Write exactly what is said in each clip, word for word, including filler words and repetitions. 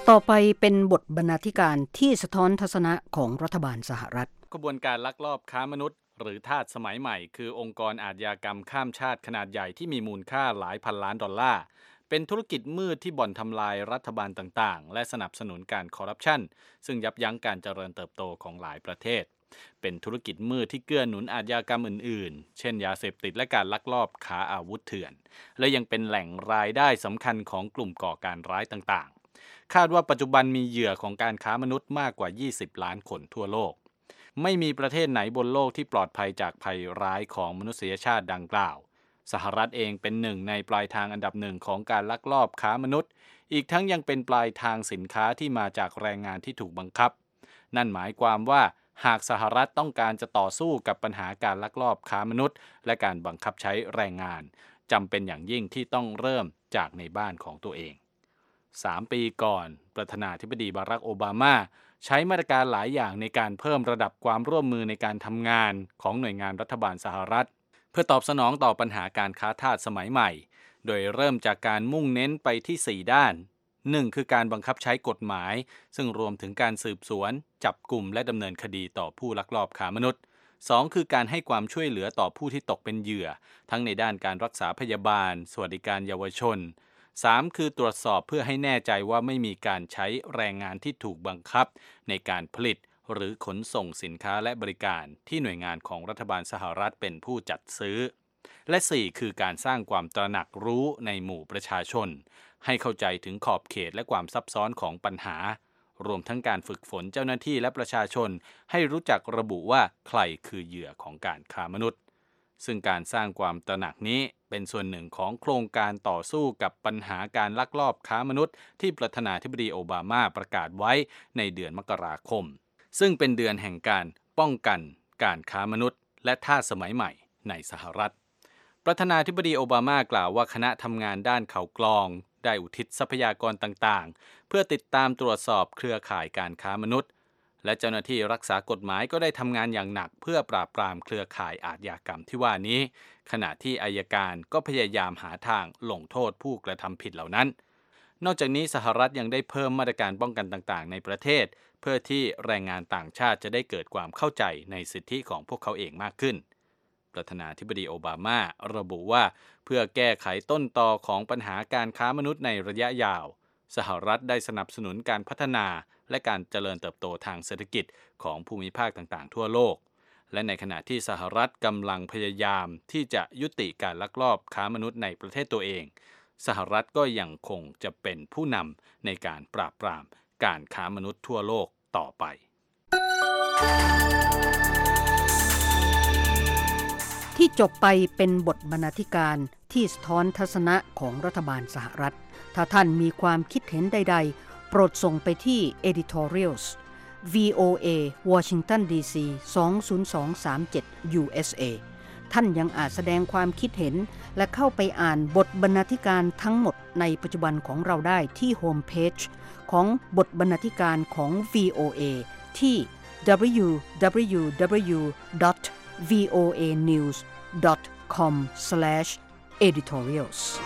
ต่อไปเป็นบทบรรณาธิการที่สะท้อนทัศนะของรัฐบาลสหรัฐขบวนการลักลอบค้ามนุษย์หรือทาสสมัยใหม่คือองค์กรอาชญากรรมข้ามชาติขนาดใหญ่ที่มีมูลค่าหลายพันล้านดอลลาร์เป็นธุรกิจมืดที่บ่อนทำลายรัฐบาลต่างๆและสนับสนุนการคอร์รัปชันซึ่งยับยั้งการเจริญเติบโตของหลายประเทศเป็นธุรกิจมืดที่เกื้อหนุนอาชญากรรมอื่นๆเช่นยาเสพติดและการลักลอบค้าอาวุธเถื่อนและยังเป็นแหล่งรายได้สำคัญของกลุ่มก่อการร้ายต่างๆคาดว่าปัจจุบันมีเหยื่อของการค้ามนุษย์มากกว่ายี่สิบล้านคนทั่วโลกไม่มีประเทศไหนบนโลกที่ปลอดภัยจากภัยร้ายของมนุษยชาติดังกล่าวสหรัฐเองเป็นหนึ่งในปลายทางอันดับหนึ่งของการลักลอบค้ามนุษย์อีกทั้งยังเป็นปลายทางสินค้าที่มาจากแรงงานที่ถูกบังคับนั่นหมายความว่าหากสหรัฐต้องการจะต่อสู้กับปัญหาการลักลอบค้ามนุษย์และการบังคับใช้แรงงานจำเป็นอย่างยิ่งที่ต้องเริ่มจากในบ้านของตัวเองสามปีก่อนประธานาธิบดีบารักโอบามาใช้มาตรการหลายอย่างในการเพิ่มระดับความร่วมมือในการทำงานของหน่วยงานรัฐบาลสหรัฐเพื่อตอบสนองต่อปัญหาการค้าทาสสมัยใหม่โดยเริ่มจากการมุ่งเน้นไปที่สี่ด้านหนึ่งคือการบังคับใช้กฎหมายซึ่งรวมถึงการสืบสวนจับกลุ่มและดำเนินคดีต่อผู้ลักลอบค้ามนุษย์สองคือการให้ความช่วยเหลือต่อผู้ที่ตกเป็นเหยื่อทั้งในด้านการรักษาพยาบาลสวัสดิการเยาวชนสามคือตรวจสอบเพื่อให้แน่ใจว่าไม่มีการใช้แรงงานที่ถูกบังคับในการผลิตหรือขนส่งสินค้าและบริการที่หน่วยงานของรัฐบาลสหรัฐเป็นผู้จัดซื้อและสี่คือการสร้างความตระหนักรู้ในหมู่ประชาชนให้เข้าใจถึงขอบเขตและความซับซ้อนของปัญหารวมทั้งการฝึกฝนเจ้าหน้าที่และประชาชนให้รู้จักระบุว่าใครคือเหยื่อของการค้ามนุษย์ซึ่งการสร้างความตระหนักนี้เป็นส่วนหนึ่งของโครงการต่อสู้กับปัญหาการลักลอบค้ามนุษย์ที่ประธานาธิบดีโอบามาประกาศไว้ในเดือนมกราคมซึ่งเป็นเดือนแห่งการป้องกันการค้ามนุษย์และทาสสมัยใหม่ในสหรัฐประธานาธิบดีโอบามากล่าวว่าคณะทำงานด้านข่าวกรองได้อุทิศทรัพยากรต่างๆเพื่อติดตามตรวจสอบเครือข่ายการค้ามนุษย์และเจ้าหน้าที่รักษากฎหมายก็ได้ทำงานอย่างหนักเพื่อปราบปรามเครือข่ายอาชญากรรมที่ว่านี้ขณะที่อัยการก็พยายามหาทางลงโทษผู้กระทำผิดเหล่านั้นนอกจากนี้สหรัฐยังได้เพิ่มมาตรการป้องกันต่างๆในประเทศเพื่อที่แรงงานต่างชาติจะได้เกิดความเข้าใจในสิทธิของพวกเขาเองมากขึ้นประธานาธิบดีโอบามาระบุว่าเพื่อแก้ไขต้นตอของปัญหาการค้ามนุษย์ในระยะยาวสหรัฐได้สนับสนุนการพัฒนาและการเจริญเติบโตทางเศรษฐกิจของภูมิภาคต่างๆทั่วโลกและในขณะที่สหรัฐกำลังพยายามที่จะยุติการลักลอบค้ามนุษย์ในประเทศตัวเองสหรัฐก็ยังคงจะเป็นผู้นำในการปราบปรามการค้ามนุษย์ทั่วโลกต่อไปที่จบไปเป็นบทบรรณาธิการที่สะท้อนทัศนะของรัฐบาลสหรัฐถ้าท่านมีความคิดเห็นใดๆโปรดส่งไปที่ editorials วี โอ เอ Washington ดี ซี สอง ศูนย์ สอง สาม เจ็ด ยู เอส เอ ท่านยังอาจแสดงความคิดเห็นและเข้าไปอ่านบทบรรณาธิการทั้งหมดในปัจจุบันของเราได้ที่โฮมเพจของบทบรรณาธิการของ วี โอ เอ ที่ ดับเบิลยู ดับเบิลยู ดับเบิลยู ดอท วี โอ เอ นิวส์ ดอท คอม สแลช เอดิทอเรียลส์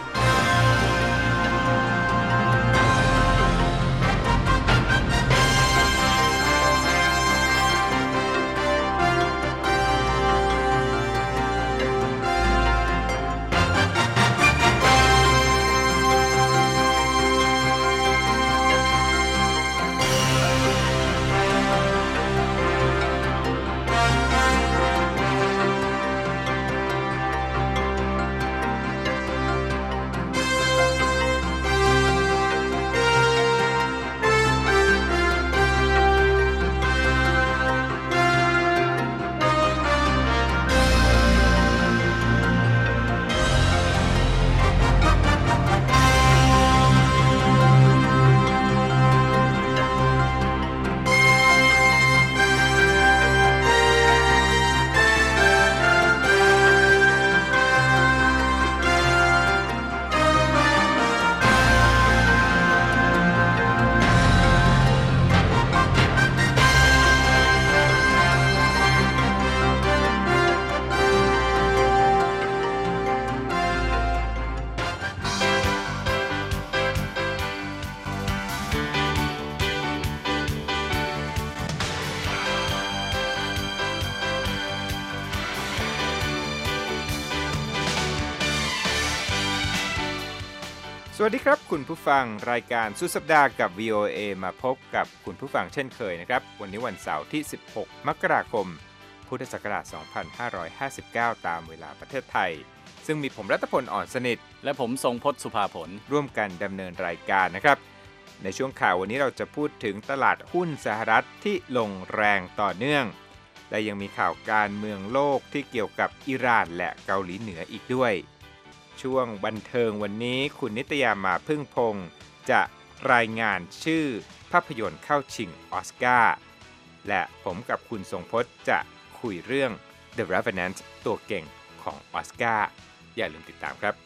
วัสดีครับคุณผู้ฟังรายการสุดสัปดาห์กับ วี โอ เอ มาพบกับคุณผู้ฟังเช่นเคยนะครับวันนี้วันเสาร์ที่สิบหกมกราคมพุทธศักราชสองพันห้าร้อยห้าสิบเก้าตามเวลาประเทศไทยซึ่งมีผมรัตพลอ่อนสนิทและผมทรงพจน์สุภาผลร่วมกันดำเนินรายการนะครับในช่วงข่าววันนี้เราจะพูดถึงตลาดหุ้นสหรัฐที่ลงแรงต่อเนื่องและยังมีข่าวการเมืองโลกที่เกี่ยวกับอิหร่านและเกาหลีเหนืออีกด้วยช่วงบันเทิงวันนี้คุณนิตยามาพึ่งพงษ์จะรายงานชื่อภาพยนตร์เข้าชิงออสการ์และผมกับคุณทรงพจน์จะคุยเรื่อง The Revenant ตัวเก่งของออสการ์อย่าลืมติดตามครับ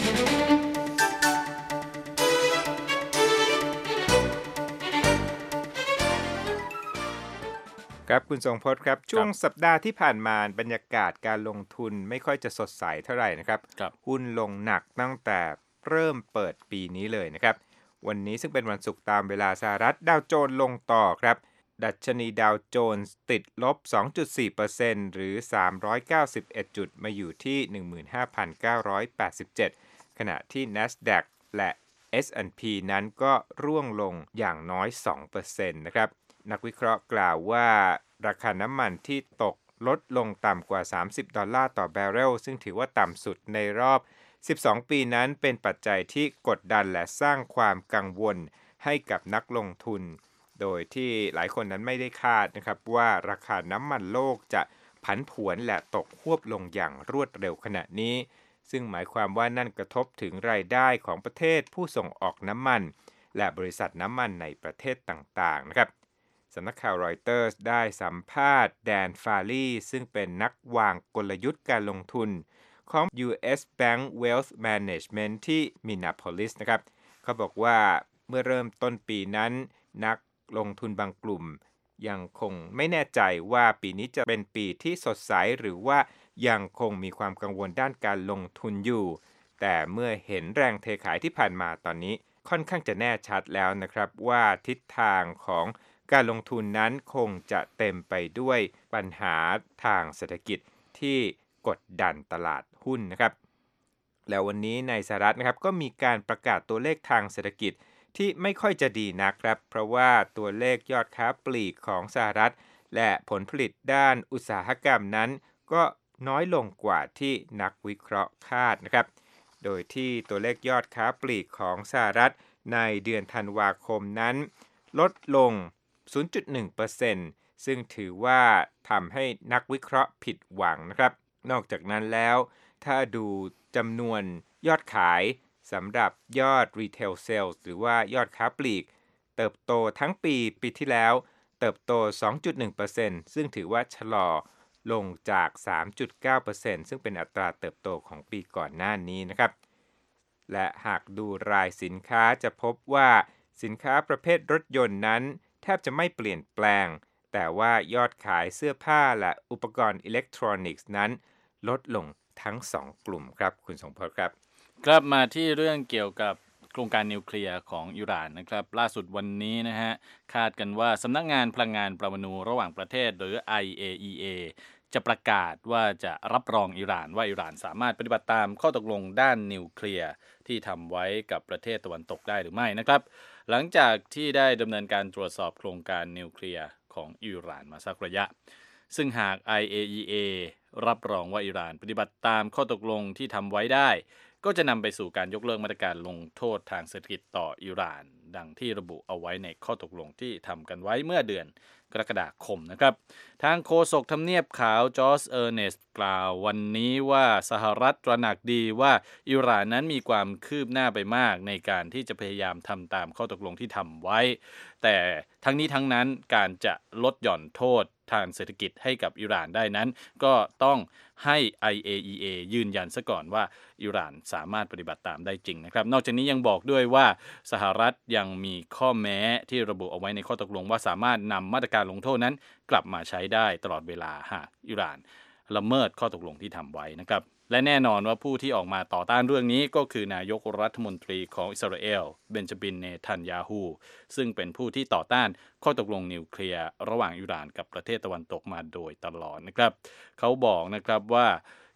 ครับคุณทรงพจน์ครับช่วงสัปดาห์ที่ผ่านมาบรรยากาศการลงทุนไม่ค่อยจะสดใสเท่าไหร่นะครับหุ้นลงหนักตั้งแต่เริ่มเปิดปีนี้เลยนะครับวันนี้ซึ่งเป็นวันศุกร์ตามเวลาสหรัฐดาวโจนส์ลงต่อครับดัชนีดาวโจนส์ติดลบ สองจุดสี่เปอร์เซ็นต์ หรือสามร้อยเก้าสิบเอ็ดจุดมาอยู่ที่ หนึ่งหมื่นห้าพันเก้าร้อยแปดสิบเจ็ด ขณะที่ NASDAQ และ เอส แอนด์ พี นั้นก็ร่วงลงอย่างน้อย สองเปอร์เซ็นต์ นะครับนักวิเคราะห์กล่าวว่าราคาน้ำมันที่ตกลดลงต่ำกว่าสามสิบดอลลาร์ต่อแบเรลซึ่งถือว่าต่ำสุดในรอบสิบสองปีนั้นเป็นปัจจัยที่กดดันและสร้างความกังวลให้กับนักลงทุนโดยที่หลายคนนั้นไม่ได้คาดนะครับว่าราคาน้ำมันโลกจะผันผวนและตกฮวบลงอย่างรวดเร็วขณะนี้ซึ่งหมายความว่านั่นกระทบถึงรายได้ของประเทศผู้ส่งออกน้ำมันและบริษัทน้ำมันในประเทศต่างๆนะครับสำนักข่าวรอยเตอร์สได้สัมภาษณ์แดนฟาลีซึ่งเป็นนักวางกลยุทธ์การลงทุนของ ยู เอส Bank Wealth Management ที่มินนาโพลิสนะครับเขาบอกว่าเมื่อเริ่มต้นปีนั้นนักลงทุนบางกลุ่มยังคงไม่แน่ใจว่าปีนี้จะเป็นปีที่สดใสหรือว่ายังคงมีความกังวลด้านการลงทุนอยู่แต่เมื่อเห็นแรงเทขายที่ผ่านมาตอนนี้ค่อนข้างจะแน่ชัดแล้วนะครับว่าทิศทางของการลงทุนนั้นคงจะเต็มไปด้วยปัญหาทางเศรษฐกิจที่กดดันตลาดหุ้นนะครับแล้ววันนี้ในสหรัฐนะครับก็มีการประกาศตัวเลขทางเศรษฐกิจที่ไม่ค่อยจะดีนักครับเพราะว่าตัวเลขยอดค้าปลีกของสหรัฐและผลผลิตด้านอุตสาหกรรมนั้นก็น้อยลงกว่าที่นักวิเคราะห์คาดนะครับโดยที่ตัวเลขยอดค้าปลีกของสหรัฐในเดือนธันวาคมนั้นลดลง ศูนย์จุดหนึ่งเปอร์เซ็นต์ ซึ่งถือว่าทำให้นักวิเคราะห์ผิดหวังนะครับนอกจากนั้นแล้วถ้าดูจำนวนยอดขายสำหรับยอด Retail Sales หรือว่ายอดค้าปลีกเติบโตทั้งปีปีที่แล้วเติบโต สองจุดหนึ่งเปอร์เซ็นต์ ซึ่งถือว่าชะลอลงจาก สามจุดเก้าเปอร์เซ็นต์ ซึ่งเป็นอัตราเติบโตของปีก่อนหน้านี้นะครับและหากดูรายสินค้าจะพบว่าสินค้าประเภทรถยนต์นั้นแทบจะไม่เปลี่ยนแปลงแต่ว่ายอดขายเสื้อผ้าและอุปกรณ์อิเล็กทรอนิกส์นั้นลดลงทั้งสองกลุ่มครับคุณสงพจน์ครับกลับมาที่เรื่องเกี่ยวกับโครงการนิวเคลียร์ของอิหร่านนะครับล่าสุดวันนี้นะฮะคาดกันว่าสำนักงานพลังงานปรมาณูระหว่างประเทศหรือ ไอ เอ อี เอ จะประกาศว่าจะรับรองอิหร่านว่าอิหร่านสามารถปฏิบัติตามข้อตกลงด้านนิวเคลียร์ที่ทำไว้กับประเทศตะวันตกได้หรือไม่นะครับหลังจากที่ได้ดำเนินการตรวจสอบโครงการนิวเคลียร์ของอิหร่านมาสักระยะซึ่งหาก ไอ เอ อี เอ รับรองว่าอิหร่านปฏิบัติตามข้อตกลงที่ทำไว้ได้ก็จะนำไปสู่การยกเลิกมาตรการลงโทษทางเศรษฐกิจต่ออิหร่านดังที่ระบุเอาไว้ในข้อตกลงที่ทำกันไว้เมื่อเดือนกรกฎาคมนะครับทางโฆษกทำเนียบขาวจอร์จเออร์เนสต์กล่าววันนี้ว่าสหรัฐตระหนักดีว่าอิหร่านนั้นมีความคืบหน้าไปมากในการที่จะพยายามทำตามข้อตกลงที่ทำไว้แต่ทั้งนี้ทั้งนั้นการจะลดหย่อนโทษทางเศรษฐกิจให้กับอิหร่านได้นั้นก็ต้องให้ ไอ เอ อี เอ ยืนยันซะก่อนว่าอิหร่านสามารถปฏิบัติตามได้จริงนะครับนอกจากนี้ยังบอกด้วยว่าสหรัฐยังมีข้อแม้ที่ระบุเอาไว้ในข้อตกลงว่าสามารถนำมาตรการลงโทษนั้นกลับมาใช้ได้ตลอดเวลาหากอิหร่านละเมิดข้อตกลงที่ทำไว้นะครับและแน่นอนว่าผู้ที่ออกมาต่อต้านเรื่องนี้ก็คือนายกรัฐมนตรีของอิสราเอลเบนจามินเนทันยาฮูซึ่งเป็นผู้ที่ต่อต้านข้อตกลงนิวเคลียร์ระหว่างอิหร่านกับประเทศตะวันตกมาโดยตลอดนะครับเขาบอกนะครับว่า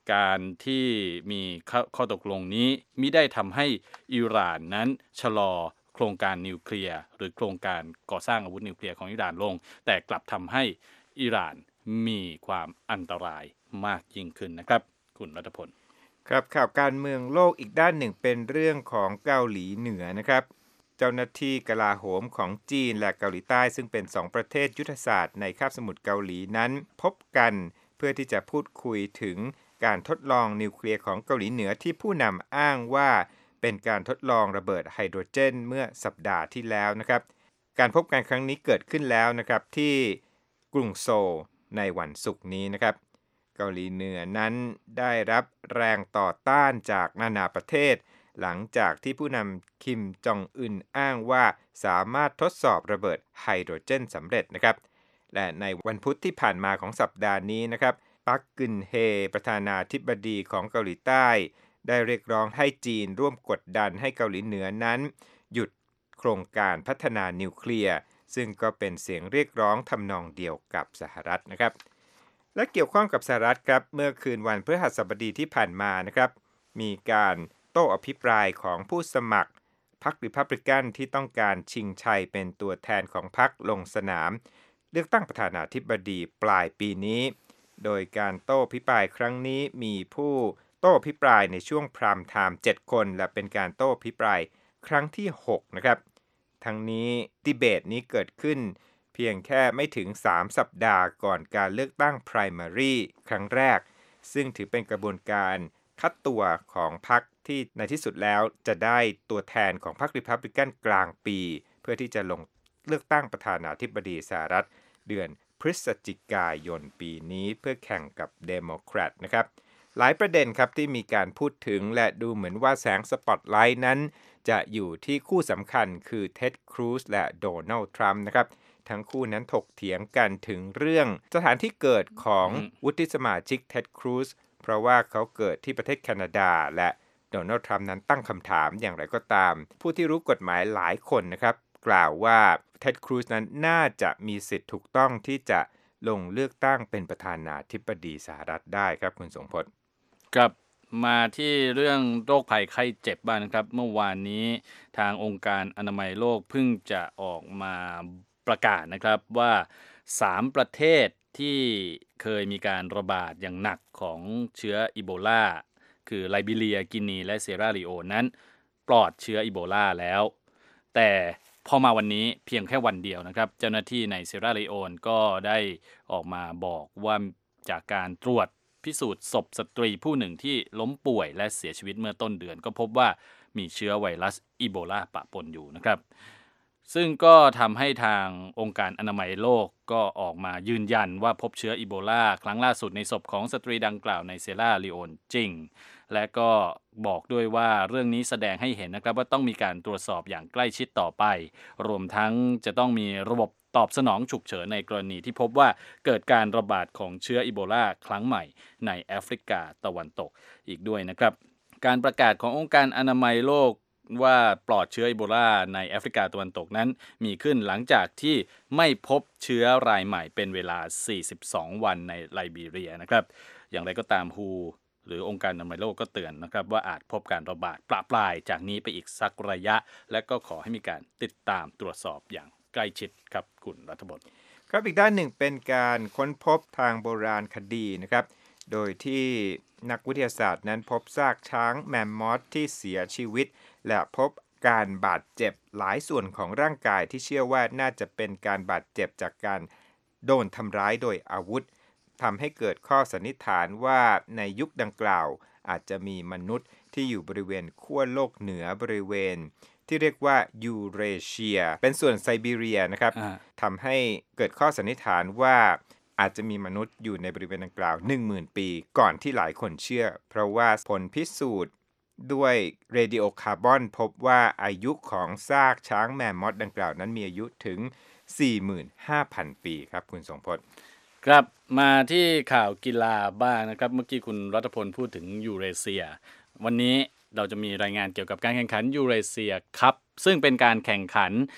การที่มีข้อตกลงนี้มิได้ทำให้อิหร่านนั้นชะลอโครงการนิวเคลียร์หรือโครงการก่อสร้างอาวุธนิวเคลียร์ของอิหร่านลงแต่กลับทำให้อิหร่านมีความอันตรายมากยิ่งขึ้นนะครับคุณรัฐพลครับข่าวการเมืองโลกอีกด้านหนึ่งเป็นเรื่องของเกาหลีเหนือนะครับเจ้าหน้าที่กลาโหมของจีนและเกาหลีใต้ซึ่งเป็นสองประเทศยุทธศาสตร์ในคาบสมุทรเกาหลีนั้นพบกันเพื่อที่จะพูดคุยถึงการทดลองนิวเคลียร์ของเกาหลีเหนือที่ผู้นำอ้างว่าเป็นการทดลองระเบิดไฮโดรเจนเมื่อสัปดาห์ที่แล้วนะครับการพบกันครั้งนี้เกิดขึ้นแล้วนะครับที่กรุงโซลในวันศุกร์นี้นะครับเกาหลีเหนือนั้นได้รับแรงต่อต้านจากนานาประเทศหลังจากที่ผู้นำคิมจองอึนอ้างว่าสามารถทดสอบระเบิดไฮโดรเจนสำเร็จนะครับและในวันพุธที่ผ่านมาของสัปดาห์นี้นะครับปักกึนเฮประธานาธิบดีของเกาหลีใต้ได้เรียกร้องให้จีนร่วมกดดันให้เกาหลีเหนือนั้นหยุดโครงการพัฒนานิวเคลียร์ซึ่งก็เป็นเสียงเรียกร้องทำนองเดียวกับสหรัฐนะครับและเกี่ยวข้องกับสหรัฐครับเมื่อคืนวันพฤหัสบดีที่ผ่านมานะครับมีการโต้อภิปรายของผู้สมัครพรรครีพับลิกันที่ต้องการชิงชัยเป็นตัวแทนของพรรคลงสนามเลือกตั้งประธานาธิบดีปลายปีนี้โดยการโต้อภิปรายครั้งนี้มีผู้โต้อภิปรายในช่วงพรามไทม์เจ็ดคนและเป็นการโต้อภิปรายครั้งที่หกนะครับทั้งนี้ดีเบตนี้เกิดขึ้นเพียงแค่ไม่ถึงสามสัปดาห์ก่อนการเลือกตั้ง primary ครั้งแรกซึ่งถือเป็นกระบวนการคัดตัวของพรรคที่ในที่สุดแล้วจะได้ตัวแทนของพรรครีพับลิกันกลางปีเพื่อที่จะลงเลือกตั้งประธานาธิบดีสหรัฐเดือนพฤศจิกายนปีนี้เพื่อแข่งกับเดโมแครตนะครับหลายประเด็นครับที่มีการพูดถึงและดูเหมือนว่าแสงสปอตไลท์นั้นจะอยู่ที่คู่สำคัญคือเท็ดครูซและโดนัลด์ทรัมป์นะครับทั้งคู่นั้นถกเถียงกันถึงเรื่องสถานที่เกิดของวุฒิสมาชิกเท็ดครูซเพราะว่าเขาเกิดที่ประเทศแคนาดาและโดนัลด์ทรัมป์นั้นตั้งคำถามอย่างไรก็ตามผู้ที่รู้กฎหมายหลายคนนะครับกล่าวว่าเท็ดครูซนั้นน่าจะมีสิทธิ์ถูกต้องที่จะลงเลือกตั้งเป็นประธานาธิบดีสหรัฐได้ครับคุณสงพจน์ครับมาที่เรื่องโรคภัยไข้เจ็บบ้างนะครับเมื่อวานนี้ทางองค์การอนามัยโลกเพิ่งจะออกมาประกาศนะครับว่าสามประเทศที่เคยมีการระบาดอย่างหนักของเชื้ออีโบลาคือไลบีเรียกินีและเซราลีโอนนั้นปลอดเชื้ออีโบลาแล้วแต่พอมาวันนี้เพียงแค่วันเดียวนะครับเจ้าหน้าที่ในเซราลีโอนก็ได้ออกมาบอกว่าจากการตรวจพิสูจน์ศพสตรีผู้หนึ่งที่ล้มป่วยและเสียชีวิตเมื่อต้นเดือนก็พบว่ามีเชื้อไวรัสอีโบลาปะปนอยู่นะครับซึ่งก็ทำให้ทางองค์การอนามัยโลกก็ออกมายืนยันว่าพบเชื้ออีโบลาครั้งล่าสุดในศพของสตรีดังกล่าวในเซราลีโอนจริงและก็บอกด้วยว่าเรื่องนี้แสดงให้เห็นนะครับว่าต้องมีการตรวจสอบอย่างใกล้ชิดต่อไปรวมทั้งจะต้องมีระบบตอบสนองฉุกเฉินในกรณีที่พบว่าเกิดการระบาดของเชื้ออีโบลาครั้งใหม่ในแอฟริกาตะวันตกอีกด้วยนะครับการประกาศขององค์การอนามัยโลกว่าปลอดเชื้ออีโบลาในแอฟริกาตะวันตกนั้นมีขึ้นหลังจากที่ไม่พบเชื้อรายใหม่เป็นเวลาสี่สิบสองวันในไลบีเรียนะครับอย่างไรก็ตาม ดับเบิลยู เอช โอ หรือองค์การอนามัยโลกก็เตือนนะครับว่าอาจพบการระบาดปลาปลายจากนี้ไปอีกสักระยะและก็ขอให้มีการติดตามตรวจสอบอย่างใกล้ชิดครับคุณรัฐบลครับอีกด้านหนึ่งเป็นการค้นพบทางโบราณคดีนะครับโดยที่นักวิทยาศาสตร์นั้นพบซากช้างแมมมอธที่เสียชีวิตและพบการบาดเจ็บหลายส่วนของร่างกายที่เชื่อว่าน่าจะเป็นการบาดเจ็บจากการโดนทำร้ายโดยอาวุธทำให้เกิดข้อสันนิษฐานว่าในยุคดังกล่าวอาจจะมีมนุษย์ที่อยู่บริเวณขั้วโลกเหนือบริเวณที่เรียกว่ายูเรเชียเป็นส่วนไซบีเรียนะครับทำให้เกิดข้อสันนิษฐานว่าอาจจะมีมนุษย์อยู่ในบริเวณดังกล่าว หนึ่งหมื่น ปีก่อนที่หลายคนเชื่อเพราะว่าผลพิสูจน์ด้วยเรดิโอคาร์บอนพบว่าอายุของซากช้างแมมมอธดังกล่าวนั้นมีอายุถึง สี่หมื่นห้าพัน ปีครับคุณสงพจน์ครับมาที่ข่าวกีฬาบ้างนะครับเมื่อกี้คุณรัฐพลพูดถึงยูเรเซียวันนี้เราจะมีรายงานเกี่ยวกับการแข่งขันยูเรเซียคัพซึ่งเป็นการแข่งขัน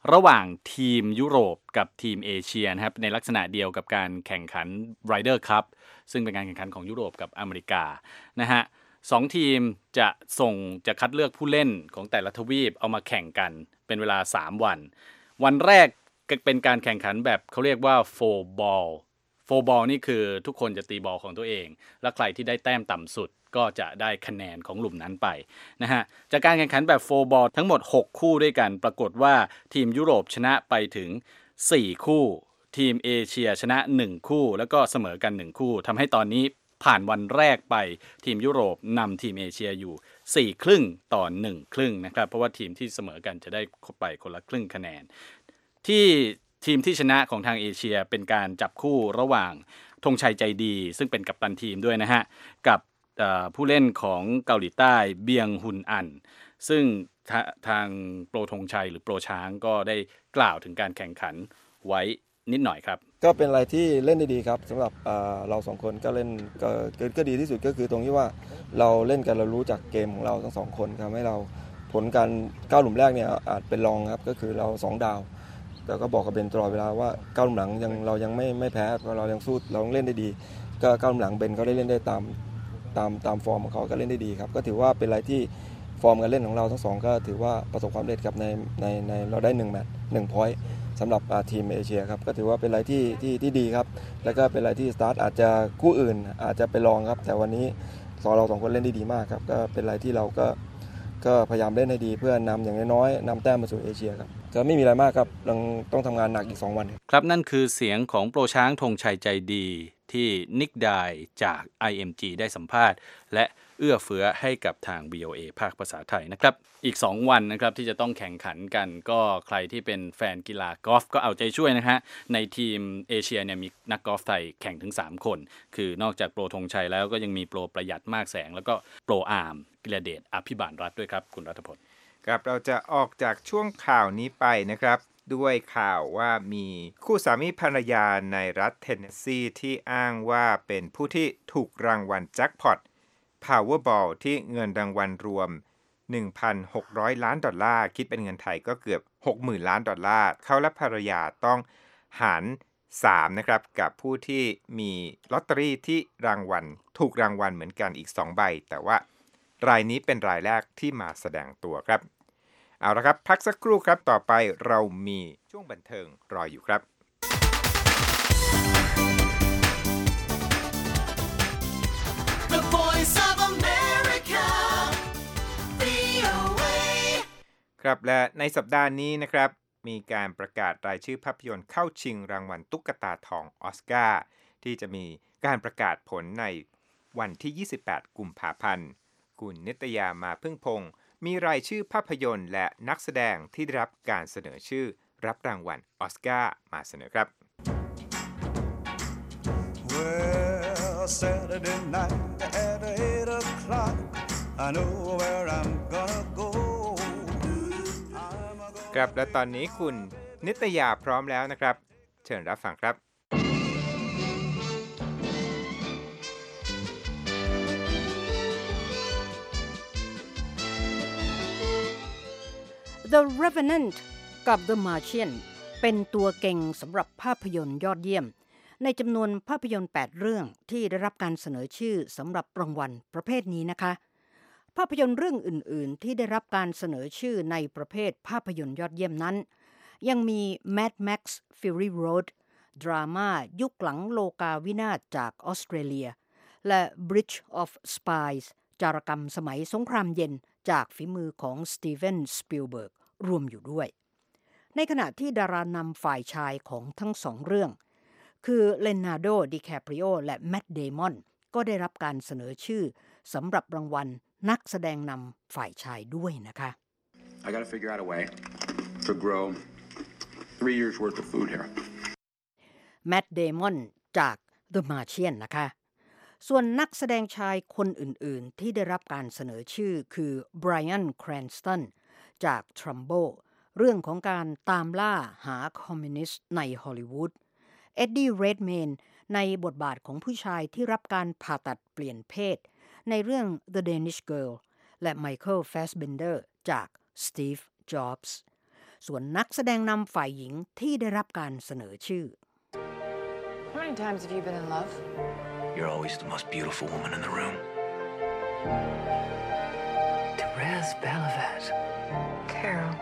ระหว่างทีมยุโรปกับทีมเอเชียนะครับในลักษณะเดียวกับการแข่งขัน Ryder Cup ซึ่งเป็นการแข่งขันของยุโรปกับอเมริกานะฮะสองทีมจะส่งจะคัดเลือกผู้เล่นของแต่ละทวีปเอามาแข่งกันเป็นเวลาสามวันวันแรกเป็นการแข่งขันแบบเขาเรียกว่าโฟร์บอลโฟร์บอลนี่คือทุกคนจะตีบอลของตัวเองและใครที่ได้แต้มต่ำสุดก็จะได้คะแนนของหลุมนั้นไปนะฮะจากการแข่งขันแบบโฟร์บอลทั้งหมดหกคู่ด้วยกันปรากฏว่าทีมยุโรปชนะไปถึงสี่คู่ทีมเอเชียชนะหนึ่งคู่แล้วก็เสมอกันหนึ่งคู่ทำให้ตอนนี้ผ่านวันแรกไปทีมยุโรปนำทีมเอเชียอยู่สี่ครึ่งต่อหนึ่งครึ่งนะครับเพราะว่าทีมที่เสมอกันจะได้ไปคนละครึ่งคะแนนที่ทีมที่ชนะของทางเอเชียเป็นการจับคู่ระหว่างธงชัยใจดีซึ่งเป็นกัปตันทีมด้วยนะฮะกับผู้เล่นของเกาหลีใต้เบียงฮุนอันซึ่งท, ทางโปรธงชัยหรือโปรช้างก็ได้กล่าวถึงการแข่งขันไว้นิดหน่อยครับก็เป็นอะไรที่เล่นได้ดีครับสำหรับเราสองคนก็เล่นก็ก็ดีที่สุดก็คือตรงที่ว่าเราเล่นกันเรารู้จักเกมของเราทั้งสองคนทำให้เราผลการเก้าหลุมแรกเนี่ยอาจเป็นรองครับก็คือเราสองดาวแต่ก็บอกกับเบนตลอดเวลาว่าเก้าหลุมหลังยังเรายังไม่ไม่แพ้เพราะเรายังสู้เราเล่นได้ดีก็เก้าหลุมหลังเบนเขาได้เล่นได้ตามตามตามฟอร์มของเขาก็เล่นได้ดีครับก็ถือว่าเป็นอะไรที่ฟอร์มการเล่นของเราทั้งสองก็ถือว่าประสบความสำเร็จครับในในในเราได้หนึ่งแมตช์หนึ่งพอยต์สำหรับทีมเอเชียครับก็ถือว่าเป็นอะไรที่ที่ที่ดีครับแล้วก็เป็นอะไรที่สตาร์ทอาจจะคู่อื่นอาจจะไปลองครับแต่วันนี้สองเราสองคนเล่นได้ดีมากครับก็เป็นอะไรที่เราก็ก็พยายามเล่นให้ดีเพื่อนำอย่างน้อยๆนำแต้มมาสู่เอเชียครับก็ไม่มีอะไรมากครับยังต้องทำงานหนักอีกสองวันครับนั่นคือเสียงของโปรช้างธงชัยใจดีที่นิกไดจาก ไอ เอ็ม จี ได้สัมภาษณ์และเอื้อเฟื้อให้กับทาง บี โอ เอ ภาคภาษาไทยนะครับอีกสองวันนะครับที่จะต้องแข่งขันกันก็ใครที่เป็นแฟนกีฬากอล์ฟก็เอาใจช่วยนะฮะในทีมเอเชียเนี่ยมีนักกอล์ฟไทยแข่งถึงสามคนคือนอกจากโปรธงชัยแล้วก็ยังมีโปรประหยัดมากแสงแล้วก็โปรอาร์มกิรเดชอภิบาลรัฐด้วยครับคุณรัฐพลครับเราจะออกจากช่วงข่าวนี้ไปนะครับด้วยข่าวว่ามีคู่สามีภรรยาในรัฐเทนเนสซีที่อ้างว่าเป็นผู้ที่ถูกรางวัลแจ็คพอต Powerball ที่เงินรางวัลรวม หนึ่งพันหกร้อย ล้านดอลลาร์คิดเป็นเงินไทยก็เกือบ หกหมื่น ล้านดอลลาร์เขาและภรรยาต้องหารสามนะครับกับผู้ที่มีลอตเตอรี่ที่รางวัลถูกรางวัลเหมือนกันอีกสองใบแต่ว่ารายนี้เป็นรายแรกที่มาแสดงตัวครับเอาละครับพักสักครู่ครับต่อไปเรามีช่วงบันเทิงรออยู่ครับครับและในสัปดาห์นี้นะครับมีการประกาศรายชื่อภาพยนตร์เข้าชิงรางวัลตุ๊กตาทองออสการ์ที่จะมีการประกาศผลในวันที่ยี่สิบแปดกุมภาพันธ์คุณนิตยามาพึ่งพงศ์มีรายชื่อภาพยนตร์และนักแสดงที่ได้รับการเสนอชื่อรับรางวัลออสการ์มาเสนอครับ Well, Saturday night at eight o'clock I know where I'm gonna go ครับและตอนนี้คุณนิตยาพร้อมแล้วนะครับเชิญรับฟังครับ The Revenant กับ The Martian เป็นตัวเก่งสำหรับภาพยนตร์ยอดเยี่ยมในจำนวนภาพยนตร์แปดเรื่องที่ได้รับการเสนอชื่อสำหรับรางวัลประเภทนี้นะคะภาพยนตร์เรื่องอื่นๆที่ได้รับการเสนอชื่อในประเภทภาพยนตร์ยอดเยี่ยมนั้นยังมี Mad Max Fury Road ดราม่ายุคหลังโลกาวินาศจากออสเตรเลียและ Bridge of Spies จารกรรมสมัยสงครามเย็นจากฝีมือของสตีเวนสปิลเบิร์กรวมอยู่ด้วยในขณะที่ดารานำฝ่ายชายของทั้งสองเรื่องคือเลโอนาร์โด ดิแคปริโอและแมท เดมอนก็ได้รับการเสนอชื่อสำหรับรางวัลนักแสดงนำฝ่ายชายด้วยนะคะ I gotta figure out a way to grow three years worth of food here แมท เดมอนจาก The Martian นะคะส่วนนักแสดงชายคนอื่นๆที่ได้รับการเสนอชื่อคือไบรอัน แครนสตันจากทรัมโบเรื่องของการตามล่าหาคอมมิวนิสต์ในฮอลลีวูดเอ็ดดี้ เรดเมนในบทบาทของผู้ชายที่รับการผ่าตัดเปลี่ยนเพศในเรื่อง The Danish Girl และไมเคิล แฟสเบนเดอร์จาก Steve Jobs ส่วนนักแสดงนำฝ่ายหญิงที่ได้รับการเสนอชื่อ How many times have you been in love? You're always the most beautiful woman in the room. Therese Belavet. Carol.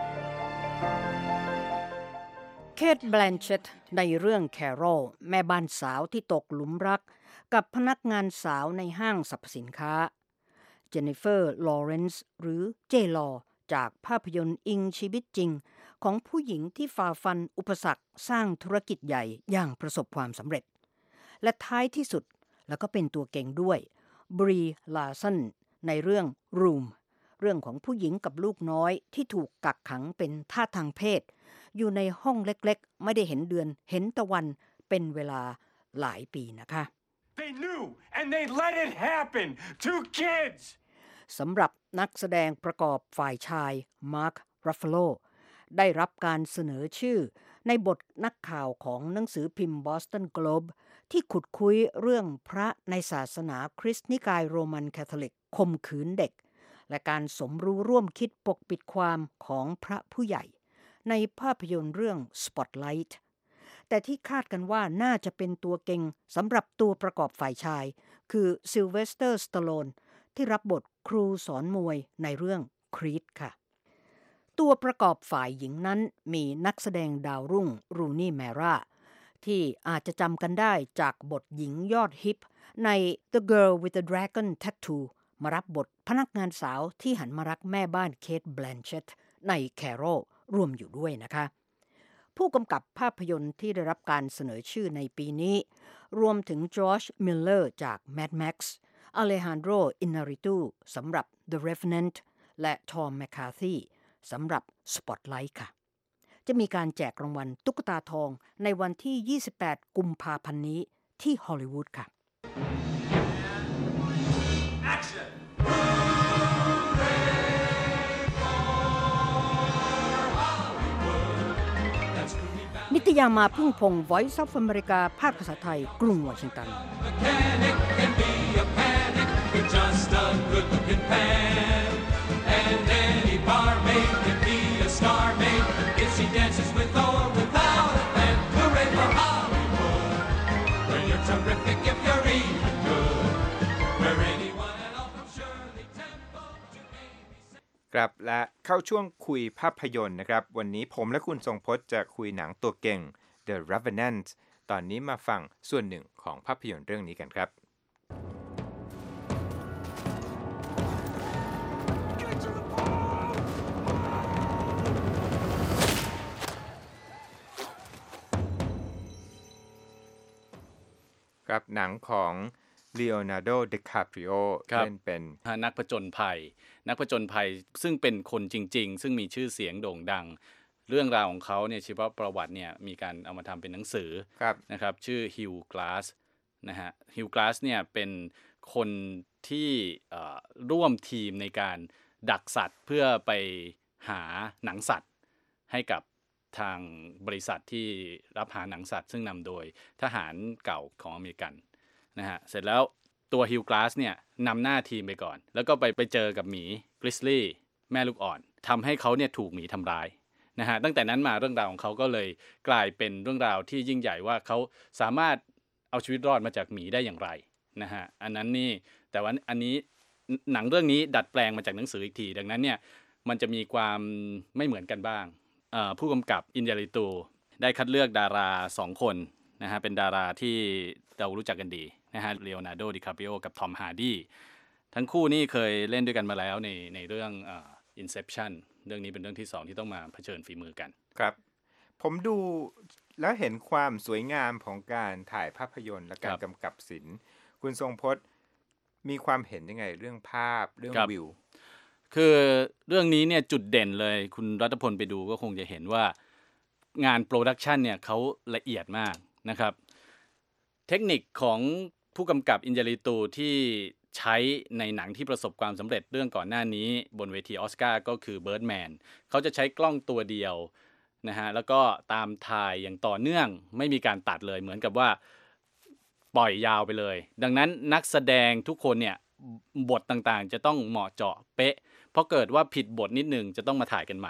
เคท แบลนเชตต์ในเรื่องแคโรลแม่บ้านสาวที่ตกหลุมรักกับพนักงานสาวในห้างสรรพสินค้าเจนนิเฟอร์ ลอเรนซ์หรือเจลอจากภาพยนตร์อิงชีวิตจริงของผู้หญิงที่ฝ่าฟันอุปสรรคสร้างธุรกิจใหญ่อย่างประสบความสำเร็จและท้ายที่สุดแล้วก็เป็นตัวเก่งด้วยบรี ลาสันในเรื่อง Room เรื่องของผู้หญิงกับลูกน้อยที่ถูกกักขังเป็นทาสทางเพศอยู่ในห้องเล็กๆไม่ได้เห็นเดือนเห็นตะวันเป็นเวลาหลายปีนะคะ They knew and they let it happen. Two kids. สำหรับนักแสดงประกอบฝ่ายชายมาร์ค รัฟฟาโลได้รับการเสนอชื่อในบทนักข่าวของหนังสือพิมพ์ Boston Globe ที่ขุดคุยเรื่องพระในศาสนาคริสต์นิกายโรมันคาทอลิกข่มขืนเด็กและการสมรู้ร่วมคิดปกปิดความของพระผู้ใหญ่ในภาพยนตร์เรื่อง Spotlight แต่ที่คาดกันว่าน่าจะเป็นตัวเก่งสำหรับตัวประกอบฝ่ายชายคือซิลเวสเตอร์ สตาโลนที่รับบทครูสอนมวยในเรื่อง Creed ค่ะตัวประกอบฝ่ายหญิงนั้นมีนักแสดงดาวรุ่ง รูนี่ แมร่าที่อาจจะจำกันได้จากบทหญิงยอดฮิปใน The Girl with the Dragon Tattoo มารับบทพนักงานสาวที่หันมารักแม่บ้านเคท แบลนเชตต์ในแคโรลรวมอยู่ด้วยนะคะผู้กำกับภาพยนตร์ที่ได้รับการเสนอชื่อในปีนี้รวมถึงจอร์จ มิลเลอร์จาก Mad Max อเลฮานโดร อินาริตูสำหรับ The Revenant และทอม แมคคาธีสำหรับ Spotlight ค่ะจะมีการแจกรางวัลตุ๊กตาทองในวันที่ยี่สิบแปดกุมภาพันธ์นี้ที่ฮอลลีวูดค่ะนิตยามาพึ่งพงศ์ Voice of America ภาคภาษาไทยกรุงวอชิงตันครับและเข้าช่วงคุยภาพยนตร์นะครับวันนี้ผมและคุณทรงพจน์จะคุยหนังตัวเก่ง The Revenant ตอนนี้มาฟังส่วนหนึ่งของภาพยนตร์เรื่องนี้กันครับครับหนังของลีโอนาร์โด ดิคาปริโอเล่นเป็นนักผจญภัยนักผจญภัยซึ่งเป็นคนจริงๆซึ่งมีชื่อเสียงโด่งดังเรื่องราวของเขาเนี่ยชีวประวัติเนี่ยมีการเอามาทำเป็นหนังสือนะครับชื่อฮิวกลาสนะฮะฮิวกลาสเนี่ยเป็นคนที่ร่วมทีมในการดักสัตว์เพื่อไปหาหนังสัตว์ให้กับทางบริษัทที่รับหาหนังสัตว์ซึ่งนำโดยทหารเก่าของอเมริกันนะฮะเสร็จแล้วตัวฮิวกลาสเนี่ยนำหน้าทีมไปก่อนแล้วก็ไปไปเจอกับหมีกริซลี่แม่ลูกอ่อนทำให้เขาเนี่ยถูกหมีทำร้ายนะฮะตั้งแต่นั้นมาเรื่องราวของเขาก็เลยกลายเป็นเรื่องราวที่ยิ่งใหญ่ว่าเขาสามารถเอาชีวิตรอดมาจากหมีได้อย่างไรนะฮะอันนั้นนี่แต่ว่าอันนี้หนังเรื่องนี้ดัดแปลงมาจากหนังสืออีกทีดังนั้นเนี่ยมันจะมีความไม่เหมือนกันบ้างผู้กำกับอินยาริตูได้คัดเลือกดาราสองคนนะฮะเป็นดาราที่เรารู้จักกันดีนะฮะเลโอนาร์โด ดิคาปริโอกับทอม ฮาร์ดี้ทั้งคู่นี่เคยเล่นด้วยกันมาแล้วในในเรื่องเอ่อ Inception เรื่องนี้เป็นเรื่องที่สองที่ต้องมาเผชิญฝีมือกันครับผมดูแล้วเห็นความสวยงามของการถ่ายภาพยนตร์และการกำกับศิลป์คุณทรงพจน์มีความเห็นยังไงเรื่องภาพเรื่องวิวคือเรื่องนี้เนี่ยจุดเด่นเลยคุณรัตพลไปดูก็คงจะเห็นว่างานโปรดักชันเนี่ยเขาละเอียดมากนะครับเทคนิคของผู้กำกับอินยาริตูที่ใช้ในหนังที่ประสบความสำเร็จเรื่องก่อนหน้านี้บนเวทีออสการ์ก็คือ Birdman เขาจะใช้กล้องตัวเดียวนะฮะแล้วก็ตามถ่ายอย่างต่อเนื่องไม่มีการตัดเลยเหมือนกับว่าปล่อยยาวไปเลยดังนั้นนักแสดงทุกคนเนี่ยบทต่างๆจะต้องเหมาะเจาะเป๊ะเพราะเกิดว่าผิดบทนิดนึงจะต้องมาถ่ายกันใหม่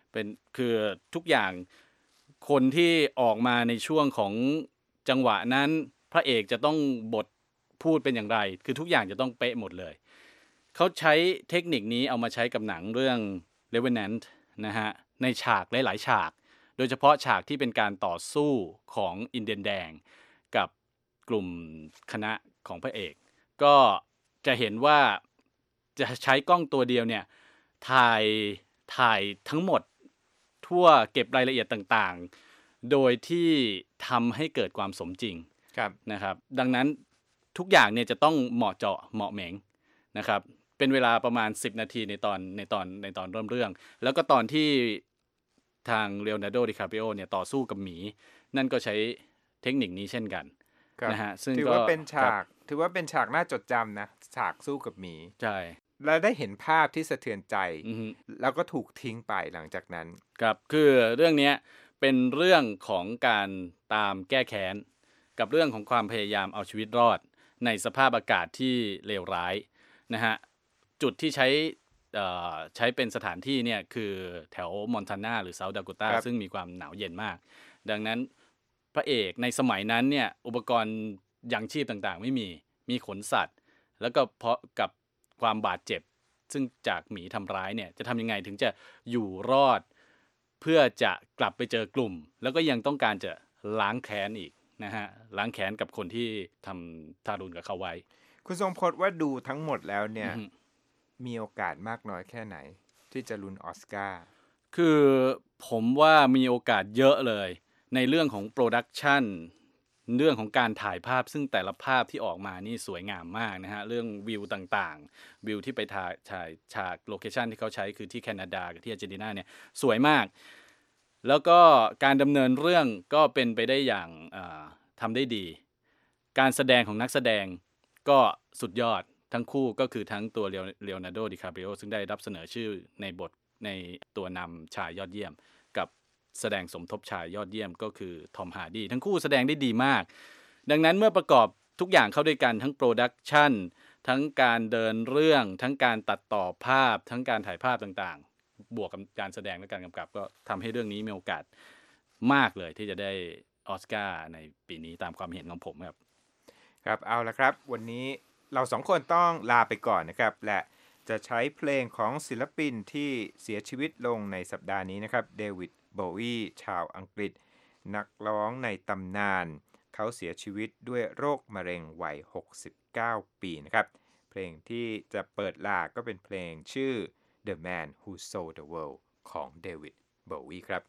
เป็นคือทุกอย่างคนที่ออกมาในช่วงของจังหวะนั้นพระเอกจะต้องบทพูดเป็นอย่างไรคือทุกอย่างจะต้องเป๊ะหมดเลยเขาใช้เทคนิคนี้เอามาใช้กับหนังเรื่อง Revenant นะฮะในฉากหลายๆฉากโดยเฉพาะฉากที่เป็นการต่อสู้ของอินเดียนแดงกับกลุ่มคณะของพระเอกก็จะเห็นว่าจะใช้กล้องตัวเดียวเนี่ยถ่ายถ่ายทั้งหมดทั่วเก็บรายละเอียดต่างๆโดยที่ทำให้เกิดความสมจริงนะครับดังนั้นทุกอย่างเนี่ยจะต้องเหมาะเจาะเหมาะเหม็งนะครับเป็นเวลาประมาณสิบนาทีในตอนในตอนในตอนเริ่มเรื่องแล้วก็ตอนที่ทางเลโอนาร์โด ดิคาปริโอเนี่ยต่อสู้กับหมีนั่นก็ใช้เทคนิคนี้เช่นกันนะฮะซึ่งถือว่าเป็นฉากถือว่าเป็นฉากน่าจดจำนะฉากสู้กับหมีใช่แล้วได้เห็นภาพที่สะเทือนใจแล้วก็ถูกทิ้งไปหลังจากนั้นครับคือเรื่องนี้เป็นเรื่องของการตามแก้แค้นกับเรื่องของความพยายามเอาชีวิตรอดในสภาพอากาศที่เลวร้ายนะฮะจุดที่ใช้ใช้เป็นสถานที่เนี่ยคือแถวมอนทานาหรือเซาท์ดาโกตาซึ่งมีความหนาวเย็นมากดังนั้นพระเอกในสมัยนั้นเนี่ยอุปกรณ์ยังชีพต่างๆไม่มีมีขนสัตว์แล้วก็เพราะกับความบาดเจ็บซึ่งจากหมีทำร้ายเนี่ยจะทำยังไงถึงจะอยู่รอดเพื่อจะกลับไปเจอกลุ่มแล้วก็ยังต้องการจะล้างแค้นอีกนะฮะล้างแค้นกับคนที่ทำทารุณกับเขาไว้คุณทรงพจน์ว่าดูทั้งหมดแล้วเนี่ยมีโอกาสมากน้อยแค่ไหนที่จะลุ้นออสการ์คือผมว่ามีโอกาสเยอะเลยในเรื่องของโปรดักชันเรื่องของการถ่ายภาพซึ่งแต่ละภาพที่ออกมานี่สวยงามมากนะฮะเรื่องวิวต่างๆวิวที่ไปถ่ายถ่ายฉากโลเคชันที่เขาใช้คือที่แคนาดากับที่อาร์เจนตินาเนี่ยสวยมากแล้วก็การดำเนินเรื่องก็เป็นไปได้อย่างทำได้ดีการแสดงของนักแสดงก็สุดยอดทั้งคู่ก็คือทั้งตัวเลโอนาร์โด ดิคาปริโอซึ่งได้รับเสนอชื่อในบทในตัวนำชายยอดเยี่ยมกับแสดงสมทบชายยอดเยี่ยมก็คือทอมฮาร์ดีทั้งคู่แสดงได้ดีมากดังนั้นเมื่อประกอบทุกอย่างเข้าด้วยกันทั้งโปรดักชันทั้งการเดินเรื่องทั้งการตัดต่อภาพทั้งการถ่ายภาพต่างๆบวกกับการแสดงและการกำกับก็ทำให้เรื่องนี้มีโอกาสมากเลยที่จะได้ออสการ์ในปีนี้ตามความเห็นของผมครับครับเอาละครับวันนี้เราสองคนต้องลาไปก่อนนะครับและจะใช้เพลงของศิลปินที่เสียชีวิตลงในสัปดาห์นี้นะครับเดวิดโบวีชาวอังกฤษนักร้องในตำนานเขาเสียชีวิตด้วยโรคมะเร็งวัยหกสิบเก้าปีนะครับเพลงที่จะเปิดลาก็เป็นเพลงชื่อ The Man Who Sold the World ของเดวิดโบวีครับ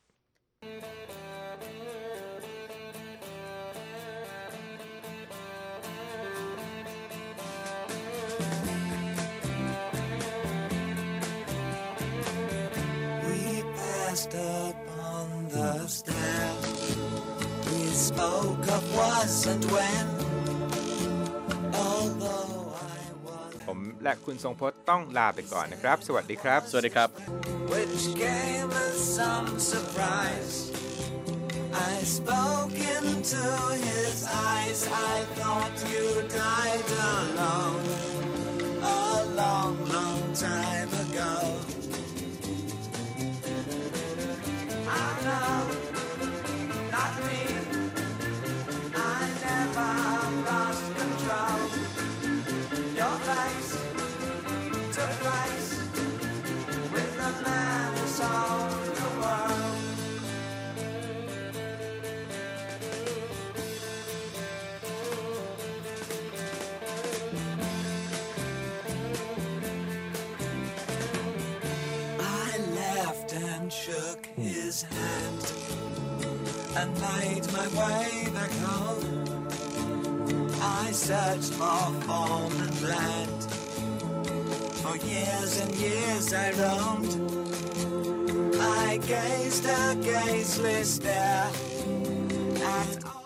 Up on the stair, we spoke of was and when. Although I was ผมและคุณทรงพจน์ต้องลาไปก่อนนะครับสวัสดีครับสวัสดีครับ Which came as some surprise. I spoke into his eyes. I thought you died alone a long, long time ago.Not me. I never lost control. Your face took place with the man who sold the world. I laughed and shook his hand.And made my way back home. I searched for form and land. For years and years I roamed. I gazed a gazeless stare at